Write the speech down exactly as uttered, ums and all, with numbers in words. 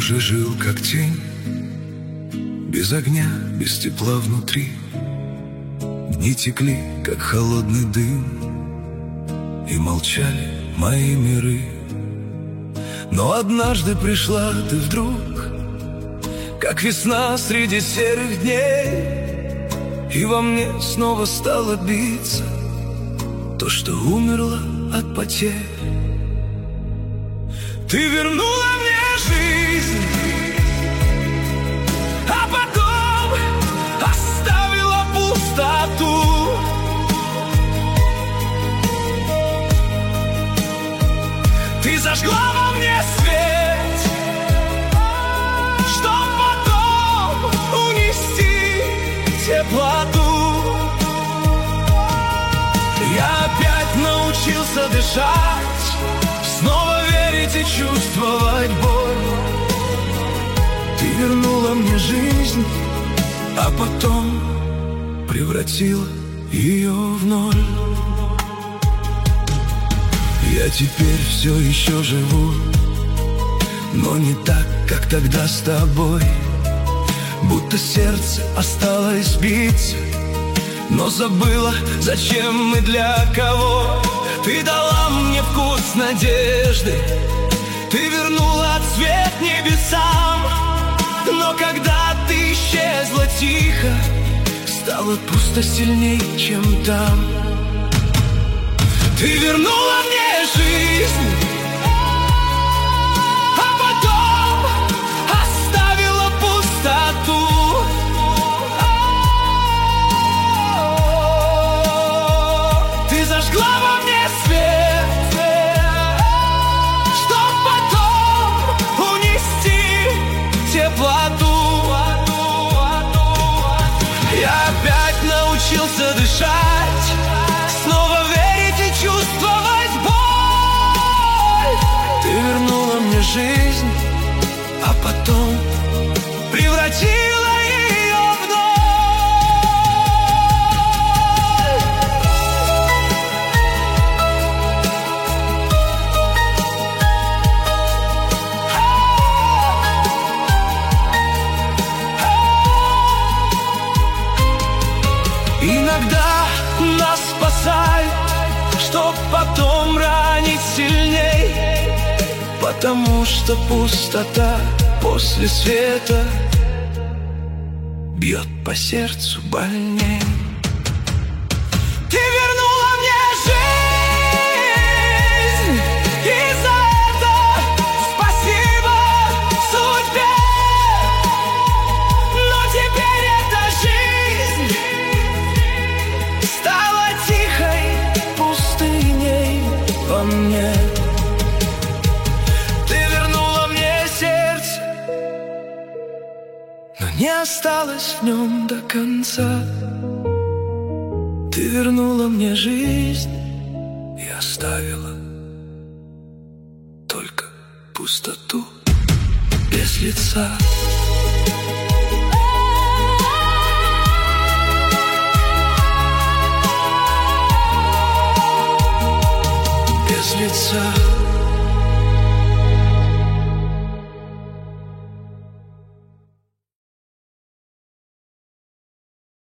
уже жил как тень, без огня, без тепла внутри. Дни текли, как холодный дым, и молчали мои миры. Но однажды пришла ты вдруг, как весна среди серых дней, и во мне снова стало биться то, что умерло от потерь. Ты вернула мне жизнь, а потом оставила пустоту. Ты зажгла во мне свет, чтоб потом унести теплоту. Я опять научился дышать, снова верить и чувствовать боль. Ты вернула мне жизнь, а потом превратила ее в ноль. Я теперь все еще живу, но не так, как тогда с тобой. Будто сердце осталось биться, но забыла, зачем и для кого. Ты дала мне вкус надежды, ты вернула цвет небесам. Но когда ты исчезла тихо, стало пусто сильней, чем там. Ты вернула мне жизнь, а потом оставила пустоту. Ты зажгла во мне свет, чтоб потом унести теплоту. Я опять научился дышать, снова верить и чувствовать боль. Ты вернула мне жизнь, а потом превратила ее в ноль. Иногда нас спасает, чтоб потом ранить сильней, потому что пустота после света бьет по сердцу больней. Ты вернула мне жизнь, и за это спасибо судьбе. Но теперь эта жизнь стала тихой пустыней во мне. Ты вернула мне сердце, но не осталось в нем до конца. Ты вернула мне жизнь и оставила только пустоту без лица. Без лица.